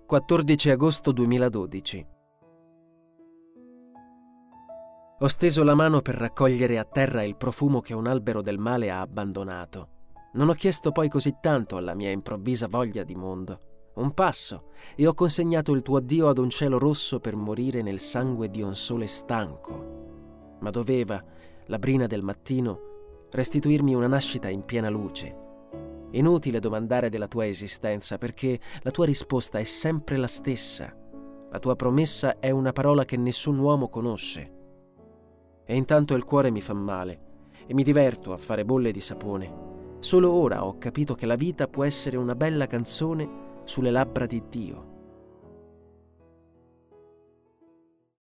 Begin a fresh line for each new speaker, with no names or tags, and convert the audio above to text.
14 agosto 2012. Ho steso la mano per raccogliere a terra il profumo che un albero del male ha abbandonato. Non ho chiesto poi così tanto alla mia improvvisa voglia di mondo. Un passo, e ho consegnato il tuo addio ad un cielo rosso per morire nel sangue di un sole stanco. Ma doveva, la brina del mattino, restituirmi una nascita in piena luce. Inutile domandare della tua esistenza, perché la tua risposta è sempre la stessa. La tua promessa è una parola che nessun uomo conosce. E intanto il cuore mi fa male e mi diverto a fare bolle di sapone. Solo ora ho capito che la vita può essere una bella canzone sulle labbra di Dio.